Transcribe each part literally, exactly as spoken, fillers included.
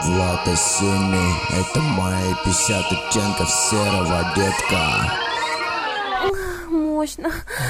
Влад Осенний, это мои пятьдесят оттенков серого, детка. Мощно.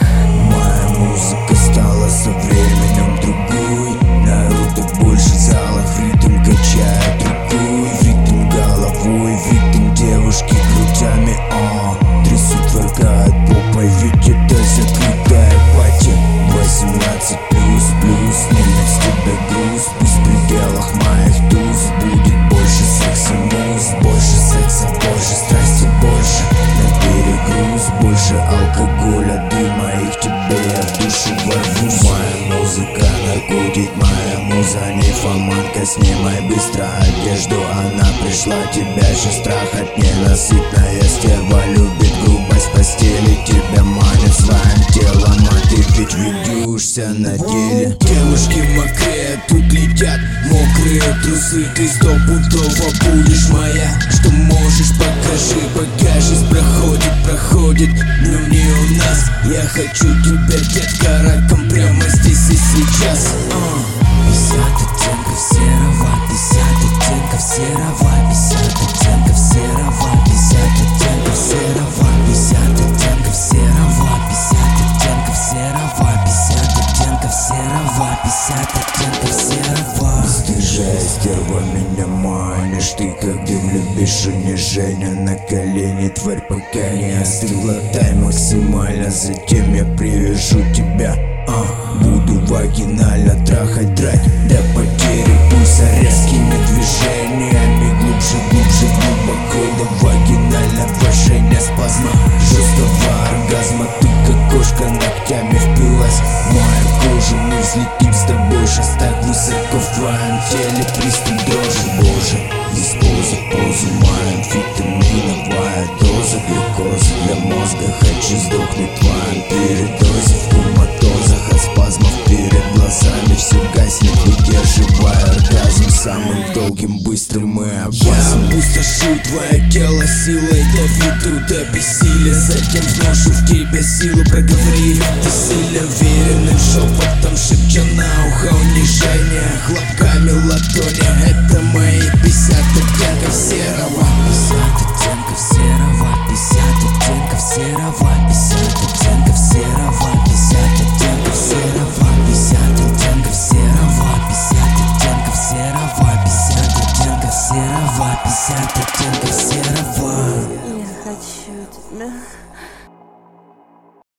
Моя музыка стала со временем другой. Народу больше в залах, в ритм качает рукой, в ритм головой, в ритм девушки грудями, а трясут, творкают попой, ведь это закрытая пати. Восемнадцать плюс, плюс, снимет с тебя груз. Пусть в пределах моих туз будет больше секса, муз, больше секса, больше страсти, больше на перегруз, больше алкоголя, дыма, и к тебе я в душу ворвусь. Моя музыка наркотик, моя муза нимфоманка. Снимай быстро одежду, она пришла, тебя же страх от ненасытная стерва. Любит грубость постели, тебя манит своим телом, а ты ведь ведешься на деле. Девушки мокрее, тут летят мокрые трусы. Ты стопудово будешь моя, что можешь, покажи. Покажись, проходит, проходит, но не у нас. Я хочу тебя, детка, раком прямо здесь и сейчас. Пятьдесят оттенков серого, пятьдесят оттенков серого, пятьдесят оттенков серого, пятьдесят оттенков серого, пятьдесят оттенков серого, пятьдесят оттенков серого, пятьдесят оттенков серого, пятьдесят оттенков серого. Бесстыжая стерва, меня манишь ты, когда влюбишь унижение на колени, тварь, пока не остыла. Дай максимально, затем я привяжу тебя. А, буду вагинально трахать, драть до потери пульса резкими движениями. Глубже, глубже, глубоко до вагинального вожжения, спазма жесткого оргазма. Ты как кошка ногтями впилась в мою кожу. Мы взлетим с тобой сейчас так высоко в твоем теле. Приступ дрожи, боже, здесь поза, поза моя амфетаминовая доза глюкозы для мозга. Хочу сдохнуть в твоем передозе, в коматозах от спазмов перед глазами. Все гаснет, выдерживая оргазм самым долгим, быстрым и опасным. Я опустошу твое тело силой, доведу до бессилия, затем вношу в тебя силу. Проговори ты сильно уверенным шепотом, шепча на ухо унижение, хлопками ладони. Это мои пятьдесят